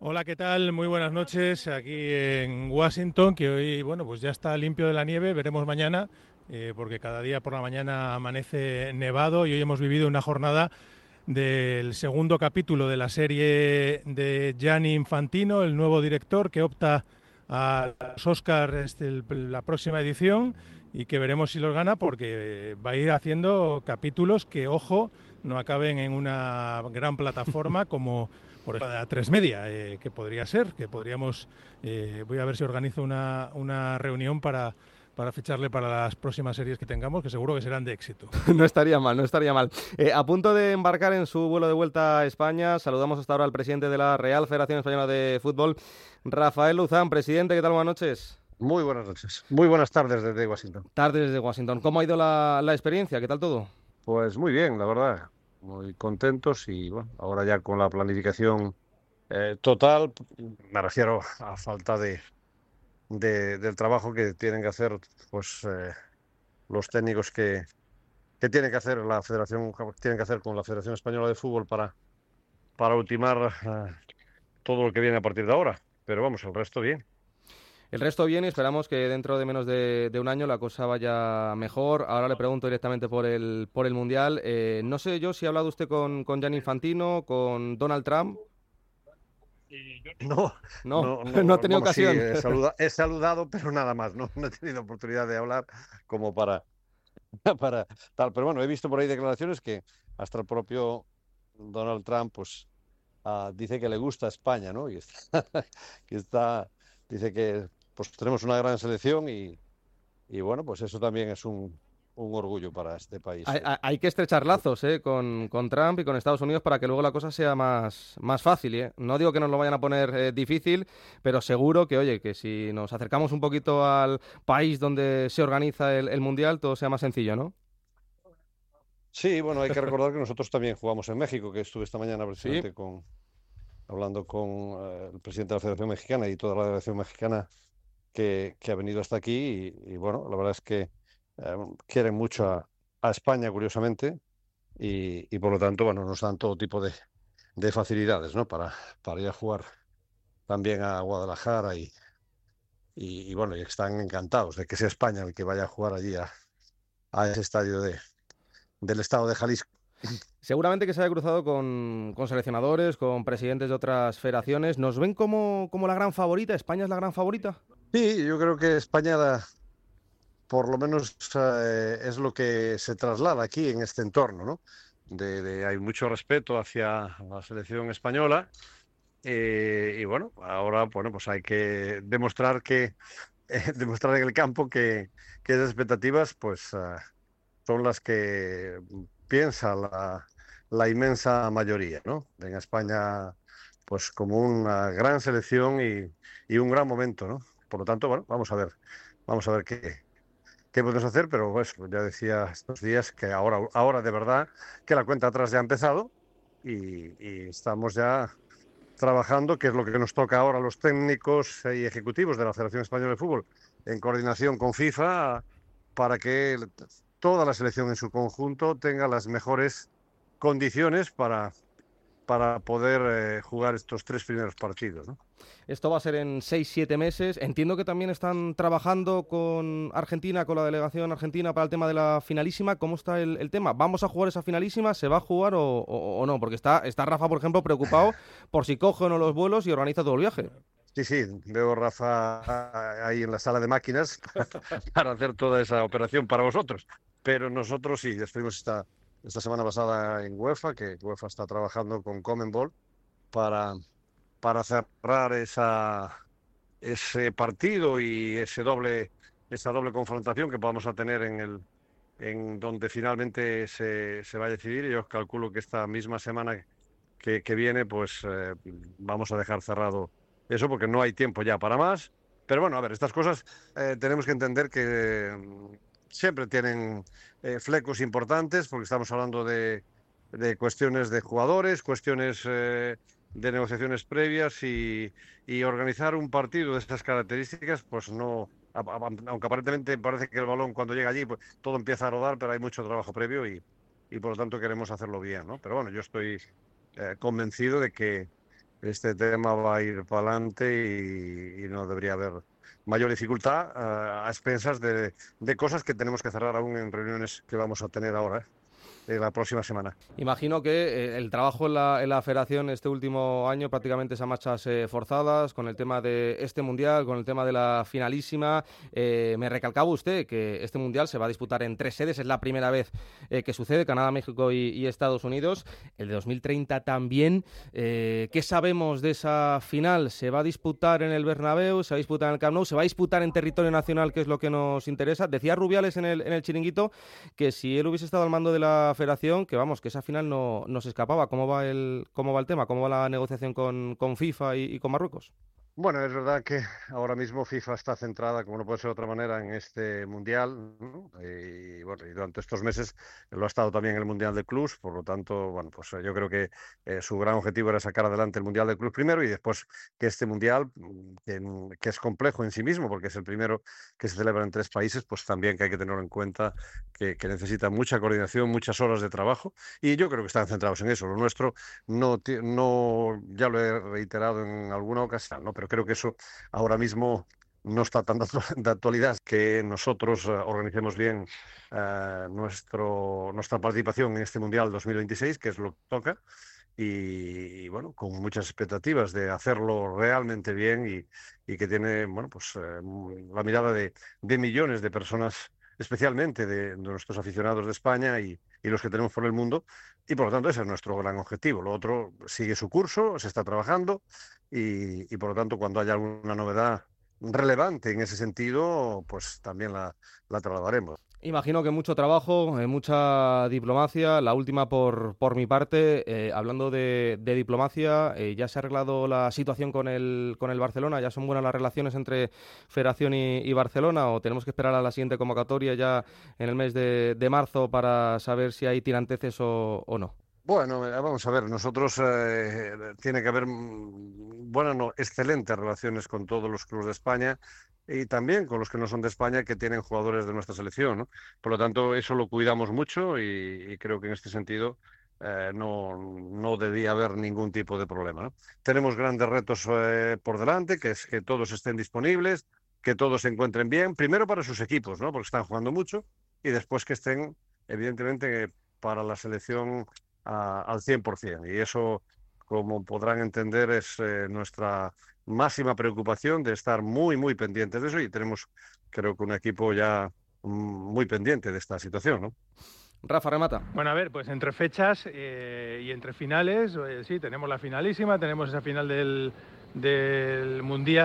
Hola, ¿qué tal? Muy buenas noches aquí en Washington, que hoy, bueno, pues ya está limpio de la nieve, veremos mañana, porque cada día por la mañana amanece nevado y hoy hemos vivido una jornada del segundo capítulo de la serie de Gianni Infantino, el nuevo director que opta a los Oscars la próxima edición y que veremos si los gana porque va a ir haciendo capítulos que, ojo, no acaben en una gran plataforma como por ejemplo la 3 Media, que podría ser, que podríamos, voy a ver si organizo una reunión para ficharle para las próximas series que tengamos, que seguro que serán de éxito. No estaría mal, no estaría mal. A punto de embarcar en su vuelo de vuelta a España, saludamos hasta ahora al presidente de la Real Federación Española de Fútbol, Rafael Luzán. Presidente, ¿qué tal? Buenas noches. Muy buenas noches. Muy buenas tardes desde Washington. Tardes desde Washington. ¿Cómo ha ido la experiencia? ¿Qué tal todo? Pues muy bien, la verdad. Muy contentos y bueno, ahora ya con la planificación total, me refiero a falta del trabajo que tienen que hacer pues los técnicos que tiene que hacer la Federación, tienen que hacer con la Federación Española de Fútbol para ultimar todo lo que viene a partir de ahora. Pero vamos, el resto bien. El resto bien y esperamos que dentro de menos de un año la cosa vaya mejor. Ahora le pregunto directamente por el Mundial. No sé yo si ha hablado usted con Gianni Infantino, con Donald Trump. No, No, no, no ha no, tenido vamos, sí, ocasión. he saludado, pero nada más, no, no he tenido oportunidad de hablar como para tal. Pero bueno, he visto por ahí declaraciones que hasta el propio Donald Trump, pues, dice que le gusta España, ¿no? Y está, que está, dice que pues tenemos una gran selección y bueno, pues eso también es un orgullo para este país. Hay que estrechar lazos con Trump y con Estados Unidos para que luego la cosa sea más fácil, ¿eh? No digo que nos lo vayan a poner difícil, pero seguro que, oye, que si nos acercamos un poquito al país donde se organiza el Mundial, todo sea más sencillo, ¿no? Sí, bueno, hay que recordar que nosotros también jugamos en México, que estuve esta mañana Sí. precisamente hablando con el presidente de la Federación Mexicana y toda la delegación mexicana que ha venido hasta aquí y, bueno, la verdad es que quieren mucho a España, curiosamente, y por lo tanto, bueno, nos dan todo tipo de facilidades, ¿no? Para ir a jugar también a Guadalajara y, bueno, y están encantados de que sea España el que vaya a jugar allí a ese estadio del estado de Jalisco. Seguramente que se haya cruzado con seleccionadores, con presidentes de otras federaciones. ¿Nos ven como la gran favorita? ¿España es la gran favorita? Sí, yo creo que España, por lo menos, es lo que se traslada aquí en este entorno, ¿no? Hay mucho respeto hacia la selección española. Y bueno, ahora bueno, pues hay que demostrar demostrar en el campo que esas expectativas pues son las que piensa la inmensa mayoría, ¿no? En España, pues como una gran selección y un gran momento, ¿no? Por lo tanto, bueno, vamos a ver qué podemos hacer, pero pues ya decía estos días que ahora de verdad que la cuenta atrás ya ha empezado y estamos ya trabajando, que es lo que nos toca ahora a los técnicos y ejecutivos de la Federación Española de Fútbol, en coordinación con FIFA, para que toda la selección en su conjunto tenga las mejores condiciones para poder jugar estos tres primeros partidos, ¿no? Esto va a ser en 6, 7 meses. Entiendo que también están trabajando con Argentina, con la delegación argentina para el tema de la finalísima. ¿Cómo está el tema? ¿Vamos a jugar esa finalísima? ¿Se va a jugar o no? Porque está Rafa, por ejemplo, preocupado por si coge o no los vuelos y organiza todo el viaje. Sí, sí, veo a Rafa ahí en la sala de máquinas para hacer toda esa operación para vosotros. Pero nosotros sí, estuvimos esta semana pasada en UEFA, que UEFA está trabajando con Conmebol para, para cerrar ese partido y esa doble confrontación que podamos a tener en donde finalmente se va a decidir. Yo calculo que esta misma semana que viene, pues vamos a dejar cerrado eso porque no hay tiempo ya para más. Pero bueno, a ver, estas cosas tenemos que entender que siempre tienen flecos importantes porque estamos hablando de cuestiones de jugadores, cuestiones de negociaciones previas y organizar un partido de estas características, pues no, aunque aparentemente parece que el balón cuando llega allí, pues todo empieza a rodar, pero hay mucho trabajo previo y por lo tanto queremos hacerlo bien, ¿no? Pero bueno, yo estoy convencido este tema va a ir para adelante y no debería haber mayor dificultad a expensas de cosas que tenemos que cerrar aún en reuniones que vamos a tener ahora, la próxima semana. Imagino que el trabajo en la federación este último año prácticamente es a marchas forzadas, con el tema de este Mundial, con el tema de la finalísima. Me recalcaba usted que este Mundial se va a disputar en 3 sedes, es la primera vez que sucede, Canadá, México y Estados Unidos. El de 2030 también. ¿Qué sabemos de esa final? ¿Se va a disputar en el Bernabéu? ¿Se va a disputar en el Camp Nou? ¿Se va a disputar en territorio nacional, que es lo que nos interesa? Decía Rubiales en el chiringuito que si él hubiese estado al mando de la federación, que vamos, que esa final no se escapaba. Cómo va el tema? ¿Cómo va la negociación con FIFA y con Marruecos? Bueno, es verdad que ahora mismo FIFA está centrada, como no puede ser de otra manera, en este mundial, ¿no? Y bueno, y durante estos meses lo ha estado también el Mundial de Clubs, por lo tanto, bueno, pues yo creo que su gran objetivo era sacar adelante el Mundial de Clubs primero y después que este mundial, que es complejo en sí mismo, porque es el primero que se celebra en 3 países, pues también que hay que tenerlo en cuenta, que necesita mucha coordinación, muchas horas de trabajo, y yo creo que están centrados en eso. Lo nuestro no, ya lo he reiterado en alguna ocasión, ¿no? Pero creo que eso ahora mismo no está tan de actualidad, que nosotros organicemos bien nuestra participación en este Mundial 2026, que es lo que toca, y bueno, con muchas expectativas de hacerlo realmente bien y que tiene, bueno, pues la mirada de millones de personas, especialmente de nuestros aficionados de España y los que tenemos por el mundo, y por lo tanto ese es nuestro gran objetivo. Lo otro sigue su curso, se está trabajando y por lo tanto cuando haya alguna novedad relevante en ese sentido, pues también la trasladaremos. Imagino que mucho trabajo, mucha diplomacia. La última por mi parte, hablando de diplomacia, ¿ya se ha arreglado la situación con el Barcelona? ¿Ya son buenas las relaciones entre Federación y Barcelona? ¿O tenemos que esperar a la siguiente convocatoria ya en el mes de marzo para saber si hay tiranteces o no? Bueno, vamos a ver, nosotros tiene que haber buenas, no, excelentes relaciones con todos los clubes de España y también con los que no son de España que tienen jugadores de nuestra selección, ¿no? Por lo tanto, eso lo cuidamos mucho y creo que en este sentido no debía haber ningún tipo de problema, ¿no? Tenemos grandes retos por delante, que es que todos estén disponibles, que todos se encuentren bien, primero para sus equipos, ¿no? Porque están jugando mucho y después que estén, evidentemente, para la selección al 100%. Y eso, como podrán entender, es nuestra máxima preocupación de estar muy, muy pendientes de eso y tenemos, creo que un equipo ya muy pendiente de esta situación, ¿no? Rafa, remata. Bueno, a ver, pues entre fechas y entre finales, sí, tenemos la finalísima, tenemos esa final del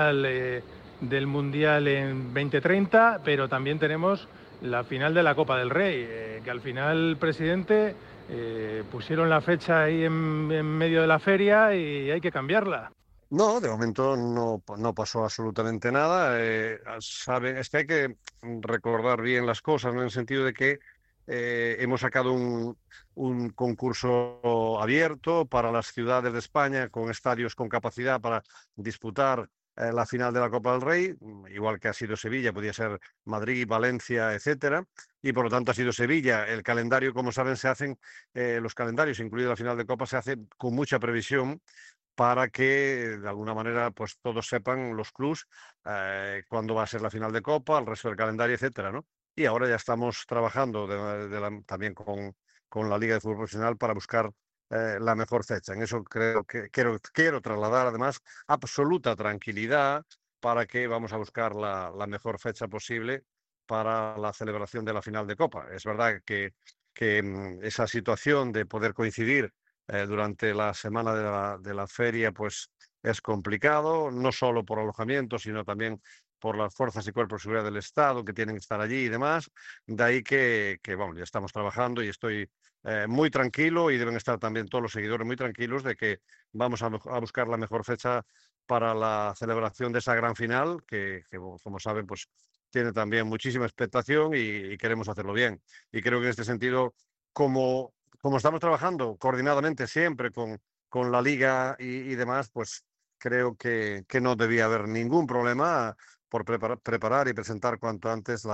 del Mundial en 2030, pero también tenemos la final de la Copa del Rey, que al final, presidente, pusieron la fecha ahí en medio de la feria y hay que cambiarla. No, de momento no pasó absolutamente nada. Es que hay que recordar bien las cosas, ¿no? En el sentido de que hemos sacado un concurso abierto para las ciudades de España con estadios con capacidad para disputar la final de la Copa del Rey, igual que ha sido Sevilla, podía ser Madrid, Valencia, etcétera, y por lo tanto ha sido Sevilla. El calendario, como saben, se hacen, los calendarios, incluida la final de Copa, se hace con mucha previsión para que de alguna manera pues todos sepan los clubs cuándo va a ser la final de Copa, el resto del calendario, etcétera, ¿no? Y ahora ya estamos trabajando también con la Liga de Fútbol Profesional para buscar la mejor fecha. En eso creo que quiero trasladar además absoluta tranquilidad para que vamos a buscar la mejor fecha posible para la celebración de la final de Copa. Es verdad que esa situación de poder coincidir durante la semana de la feria, pues es complicado, no solo por alojamiento, sino también por las fuerzas y cuerpos de seguridad del Estado que tienen que estar allí y demás. De ahí bueno, ya estamos trabajando y estoy muy tranquilo y deben estar también todos los seguidores muy tranquilos de que vamos a buscar la mejor fecha para la celebración de esa gran final, como saben, pues tiene también muchísima expectación y queremos hacerlo bien. Y creo que en este sentido, como estamos trabajando coordinadamente siempre con la liga y demás, pues creo que no debía haber ningún problema por preparar y presentar cuanto antes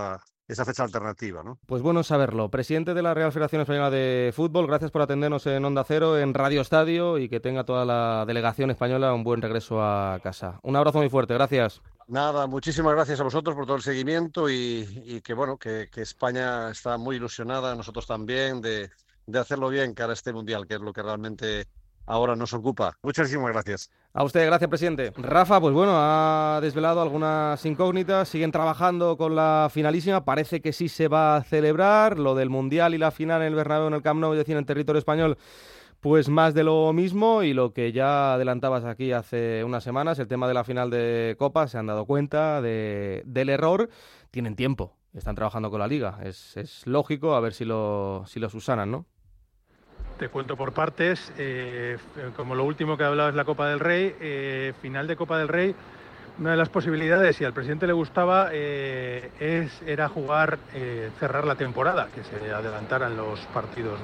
esa fecha alternativa, ¿no? Pues bueno saberlo. Presidente de la Real Federación Española de Fútbol, gracias por atendernos en Onda Cero, en Radio Estadio, y que tenga toda la delegación española un buen regreso a casa. Un abrazo muy fuerte, gracias. Nada, muchísimas gracias a vosotros por todo el seguimiento y que bueno, que España está muy ilusionada, nosotros también, de hacerlo bien cara a este Mundial, que es lo que realmente ahora nos ocupa. Muchísimas gracias. A usted, gracias, presidente. Rafa, pues bueno, ha desvelado algunas incógnitas, siguen trabajando con la finalísima, parece que sí se va a celebrar, lo del Mundial y la final en el Bernabéu, en el Camp Nou, es decir, en territorio español, pues más de lo mismo, y lo que ya adelantabas aquí hace unas semanas, el tema de la final de Copa, se han dado cuenta del error, tienen tiempo, están trabajando con la Liga, es lógico, a ver si lo subsanan, ¿no? Te cuento por partes, como lo último que he hablado es la Copa del Rey, final de Copa del Rey, una de las posibilidades, si al presidente le gustaba, era jugar, cerrar la temporada, que se adelantaran los partidos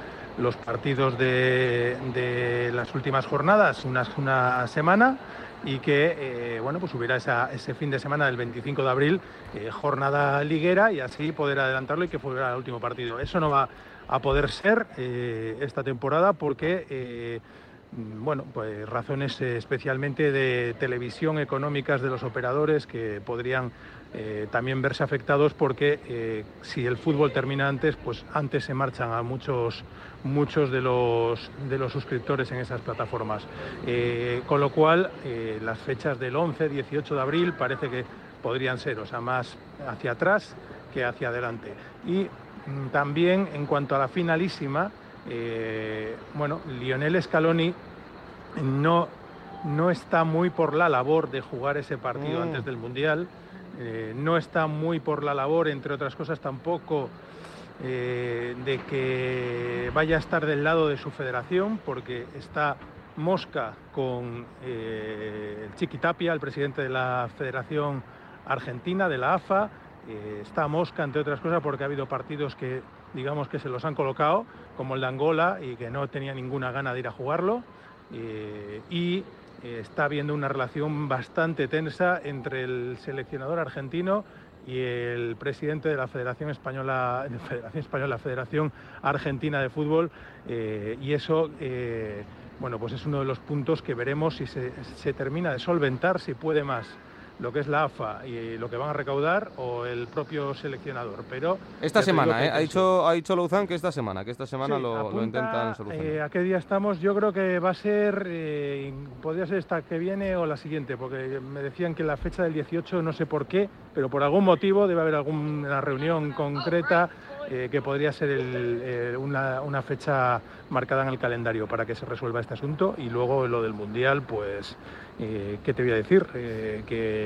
de las últimas jornadas, una semana, y que bueno, pues hubiera ese fin de semana del 25 de abril, jornada liguera, y así poder adelantarlo y que fuera el último partido. Eso no va a poder ser esta temporada porque bueno, pues razones especialmente de televisión, económicas de los operadores, que podrían también verse afectados, porque si el fútbol termina antes, pues antes se marchan a muchos de los suscriptores en esas plataformas. Con lo cual, las fechas del 11, 18 de abril parece que podrían ser, o sea, más hacia atrás que hacia adelante. Y también en cuanto a la finalísima, bueno, Lionel Scaloni no está muy por la labor de jugar ese partido antes del Mundial, no está muy por la labor, entre otras cosas, tampoco de que vaya a estar del lado de su federación, porque está mosca con el Chiqui Tapia, el presidente de la Federación Argentina, de la AFA. Está mosca, entre otras cosas, porque ha habido partidos que, digamos, que se los han colocado, como el de Angola, y que no tenía ninguna gana de ir a jugarlo, y está habiendo una relación bastante tensa entre el seleccionador argentino y el presidente de la Federación Española, la Federación Argentina de Fútbol, y eso bueno, pues es uno de los puntos que veremos si se termina de solventar, si puede más lo que es la AFA y lo que van a recaudar, o el propio seleccionador. Pero esta semana, ha dicho Louzán que esta semana sí, lo intentan solucionar. ¿A qué día estamos? Yo creo que va a ser, podría ser esta que viene o la siguiente, porque me decían que la fecha del 18, no sé por qué, pero por algún motivo debe haber alguna reunión concreta que podría ser una fecha marcada en el calendario para que se resuelva este asunto. Y luego lo del Mundial, pues, ¿qué te voy a decir? Que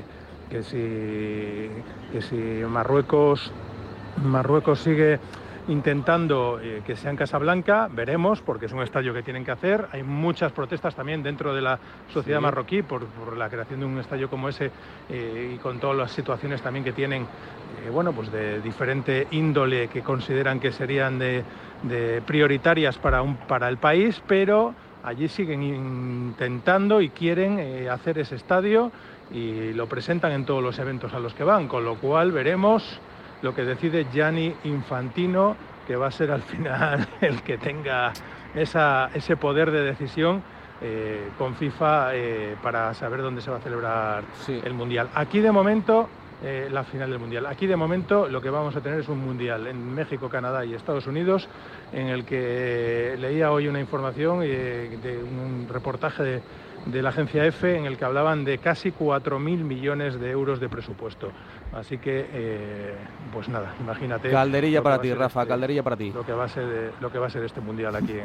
si Marruecos sigue intentando que sea en Casablanca, veremos, porque es un estadio que tienen que hacer. Hay muchas protestas también dentro de la sociedad marroquí por la creación de un estadio como ese, y con todas las situaciones también que tienen, bueno, pues de diferente índole, que consideran que serían de prioritarias para el país, pero allí siguen intentando y quieren hacer ese estadio, y lo presentan en todos los eventos a los que van, con lo cual veremos lo que decide Gianni Infantino, que va a ser al final el que tenga ese poder de decisión con FIFA para saber dónde se va a celebrar el Mundial. Aquí de momento, la final del Mundial. Aquí de momento lo que vamos a tener es un Mundial en México, Canadá y Estados Unidos, en el que leía hoy una información de un reportaje de la agencia EFE, en el que hablaban de casi 4.000 millones de euros de presupuesto. Así que, pues nada, imagínate. Calderilla para ti, Rafa, calderilla para ti. Lo que va a ser este Mundial aquí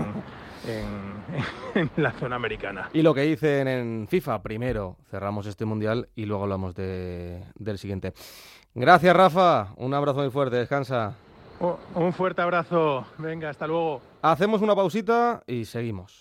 en la zona americana. Y lo que dicen en FIFA, primero cerramos este Mundial y luego hablamos del siguiente. Gracias, Rafa, un abrazo muy fuerte, descansa. Un fuerte abrazo, venga, hasta luego. Hacemos una pausita y seguimos.